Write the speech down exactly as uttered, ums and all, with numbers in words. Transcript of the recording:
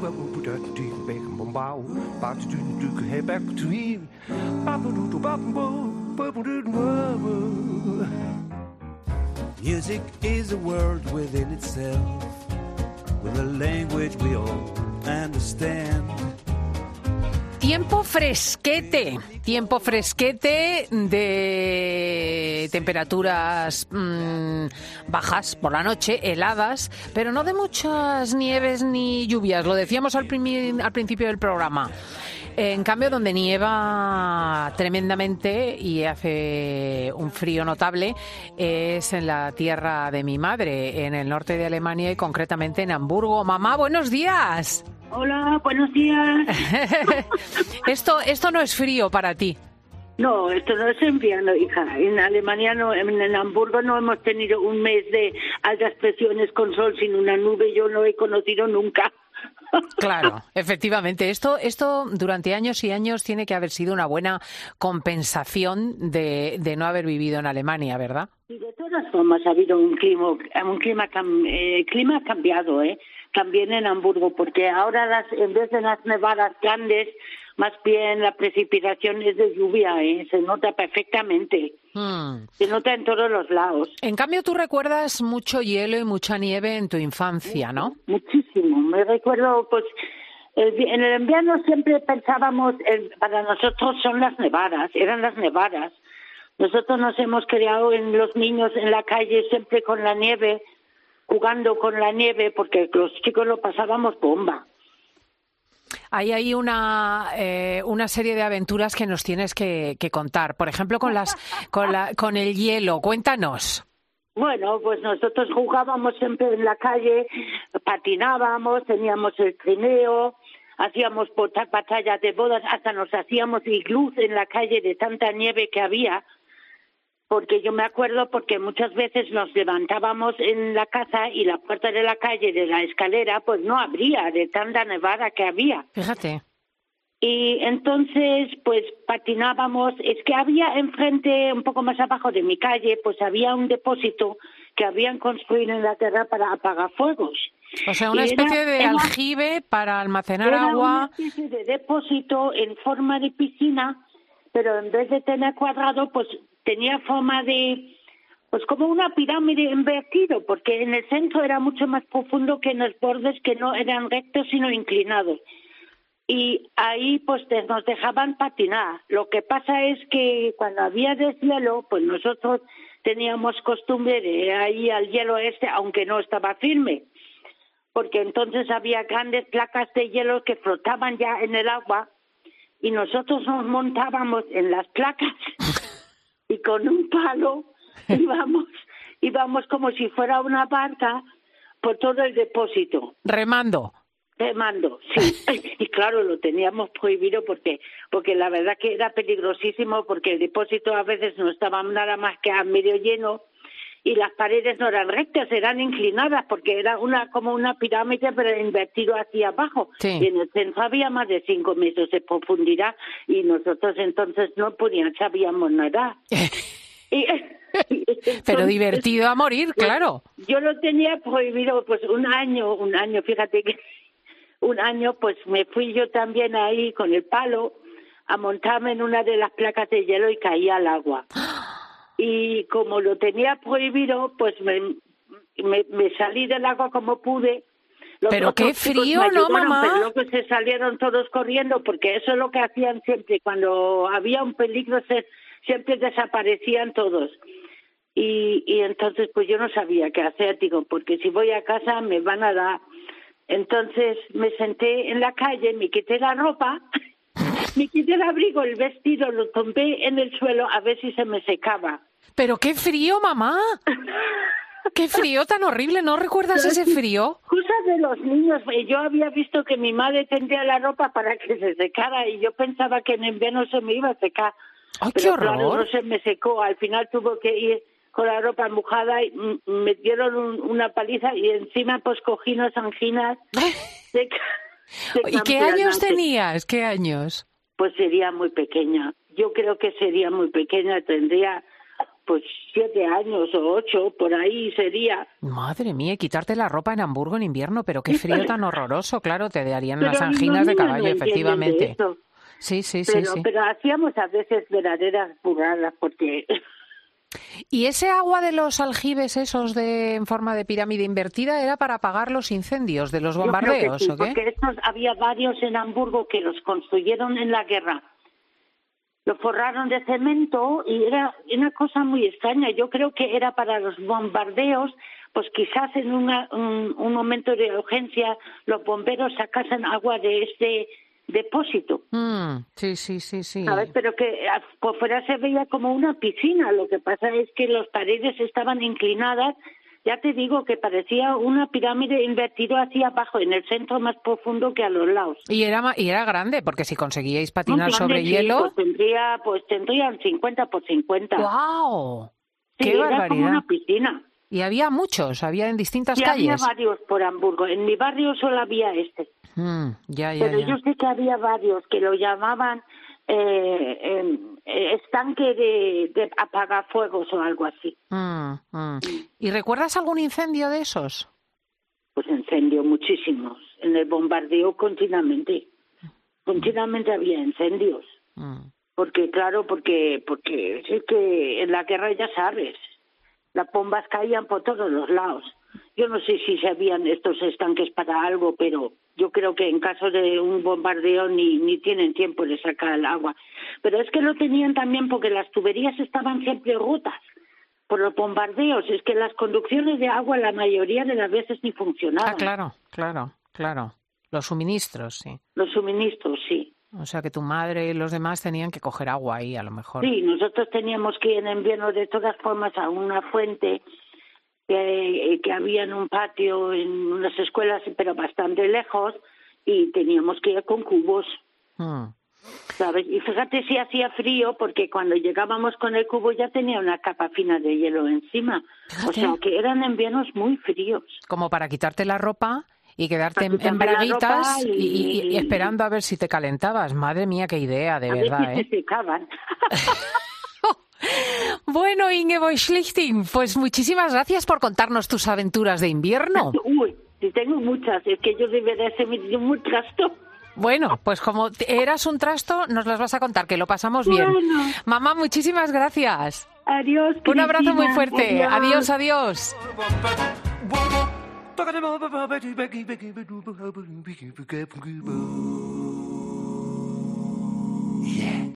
Music is a world within itself, with a language we all understand. Tiempo fresquete, tiempo fresquete de temperaturas mmm, bajas por la noche, heladas, pero no de muchas nieves ni lluvias, lo decíamos al, primi- al principio del programa. En cambio, donde nieva tremendamente y hace un frío notable es en la tierra de mi madre, en el norte de Alemania y concretamente en Hamburgo. Mamá, buenos días. Hola, buenos días. esto, esto no es frío para ti. No, esto no es invierno, hija. En Alemania, no, en, en Hamburgo no hemos tenido un mes de altas presiones con sol sin una nube. Yo no he conocido nunca. Claro, efectivamente. Esto, esto durante años y años tiene que haber sido una buena compensación de, de no haber vivido en Alemania, ¿verdad? Y de todas formas ha habido un clima, un clima, eh, clima cambiado, ¿eh? También en Hamburgo, porque ahora las, en vez de las nevadas grandes, más bien la precipitación es de lluvia, ¿eh? Se nota perfectamente. Hmm. Se nota en todos los lados. En cambio, tú recuerdas mucho hielo y mucha nieve en tu infancia, ¿no? Muchísimo. Me recuerdo, pues, el, en el invierno siempre pensábamos, el, para nosotros son las nevadas, eran las nevadas. Nosotros nos hemos criado en los niños en la calle siempre con la nieve, jugando con la nieve, porque los chicos lo pasábamos bomba. Hay ahí una eh, una serie de aventuras que nos tienes que, que contar. Por ejemplo, con las con la con el hielo. Cuéntanos. Bueno, pues nosotros jugábamos siempre en la calle, patinábamos, teníamos el trineo, hacíamos batallas de bodas, hasta nos hacíamos iglús en la calle de tanta nieve que había. Porque yo me acuerdo porque muchas veces nos levantábamos en la casa y la puerta de la calle, de la escalera, pues no abría de tanta nevada que había. Fíjate. Y entonces, pues patinábamos. Es que había enfrente, un poco más abajo de mi calle, pues había un depósito que habían construido en la tierra para apagar fuegos. O sea, una y especie era, de era, aljibe para almacenar era agua. Una especie de depósito en forma de piscina, pero en vez de tener cuadrado, pues tenía forma de, pues como una pirámide invertido, porque en el centro era mucho más profundo que en los bordes que no eran rectos sino inclinados. Y ahí pues nos dejaban patinar. Lo que pasa es que cuando había deshielo, pues nosotros teníamos costumbre de ir ahí al hielo este, aunque no estaba firme, porque entonces había grandes placas de hielo que flotaban ya en el agua y nosotros nos montábamos en las placas y con un palo íbamos, íbamos como si fuera una barca por todo el depósito. Remando. Remando, sí. Y claro, lo teníamos prohibido porque porque la verdad que era peligrosísimo, porque el depósito a veces no estaba nada más que a medio lleno y las paredes no eran rectas, eran inclinadas, porque era una como una pirámide pero invertido hacia abajo. Sí. Y en el centro había más de cinco metros de profundidad y nosotros entonces no podíamos, sabíamos nadar. y, y entonces, pero divertido a morir, pues, claro. Yo lo tenía prohibido pues un año, un año, fíjate que un año pues me fui yo también ahí con el palo a montarme en una de las placas de hielo y caí al agua. Y como lo tenía prohibido, pues me, me, me salí del agua como pude. Los pero qué frío, ¿no, mamá? Pero luego se salieron todos corriendo, porque eso es lo que hacían siempre. Cuando había un peligro, se, siempre desaparecían todos. Y, y entonces, pues yo no sabía qué hacer, digo, porque si voy a casa me van a dar. Entonces me senté en la calle, me quité la ropa, me quité el abrigo, el vestido, lo tumbé en el suelo a ver si se me secaba. ¡Pero qué frío, mamá! ¡Qué frío tan horrible! ¿No recuerdas ese frío? Cosas de los niños. Yo había visto que mi madre tendía la ropa para que se secara y yo pensaba que en invierno se me iba a secar. ¡Ay, pero qué horror! Claro, no se me secó. Al final tuvo que ir con la ropa mojada y me dieron un, una paliza y encima pues cogí unas anginas. De, de ¿Y qué años tenías? ¿Qué años? Pues sería muy pequeña. Yo creo que sería muy pequeña. Tendría pues siete años o ocho, por ahí sería. Madre mía, y quitarte la ropa en Hamburgo en invierno, pero qué frío tan horroroso, claro, te darían Pero las los anginas de niños caballo, no entienden efectivamente. de eso. Sí, sí, Pero, sí, sí. pero hacíamos a veces verdaderas burradas porque... ¿Y ese agua de los aljibes esos de en forma de pirámide invertida era para apagar los incendios de los Yo creo que bombardeos sí, o qué? porque estos había varios en Hamburgo que los construyeron en la guerra. Lo forraron de cemento y era una cosa muy extraña. Yo creo que era para los bombardeos, pues quizás en una, un, un momento de urgencia los bomberos sacasen agua de este depósito. Mm, sí, sí, sí, sí. ¿Sabes? Pero que a- por fuera se veía como una piscina. Lo que pasa es que las paredes estaban inclinadas. Ya te digo que parecía una pirámide invertida hacia abajo, en el centro más profundo que a los lados. Y era ma- y era grande, porque si conseguíais patinar Un plan sobre de hielo, chicos, tendría, pues tendrían cincuenta por cincuenta. ¡guau! Sí, ¡Qué era como barbaridad! una piscina. Y había muchos, había en distintas Y había calles. varios por Hamburgo. En mi barrio solo había este. Mm, ya, ya, Pero ya. yo sé que había varios que lo llamaban eh, eh, eh, estanque de, de apagafuegos o algo así. Mm, mm. ¿Y recuerdas algún incendio de esos? Pues incendió muchísimos. En el bombardeo continuamente. Continuamente había incendios. Mm. Porque, claro, porque, porque es que en la guerra ya sabes, las bombas caían por todos los lados. Yo no sé si se habían estos estanques para algo, pero yo creo que en caso de un bombardeo ni, ni tienen tiempo de sacar el agua. Pero es que lo tenían también porque las tuberías estaban siempre rotas por los bombardeos. Es que las conducciones de agua la mayoría de las veces ni funcionaban. Ah, claro, claro, claro. Los suministros, sí. Los suministros, sí. O sea que tu madre y los demás tenían que coger agua ahí, a lo mejor. Sí, nosotros teníamos que ir en invierno de todas formas a una fuente que, que había en un patio, en unas escuelas, pero bastante lejos, y teníamos que ir con cubos, Mm. ¿sabes? Y fíjate si hacía frío, porque cuando llegábamos con el cubo ya tenía una capa fina de hielo encima. Fíjate. O sea, que eran inviernos muy fríos. Como para quitarte la ropa y quedarte Para en, en quitarme la braguitas ropa y, y- y y- esperando a ver si te calentabas. Madre mía, qué idea, de A verdad, veces ¿eh? se secaban. Bueno, Ingeborg Schlichting, pues muchísimas gracias por contarnos tus aventuras de invierno. Uy, si tengo muchas, es que yo debería ser muy, muy trasto. Bueno, pues como te- eras un trasto, nos las vas a contar, que lo pasamos bien. Bueno. Mamá, muchísimas gracias. Adiós, Un abrazo muy Cristina. fuerte. Adiós, adiós. Yeah.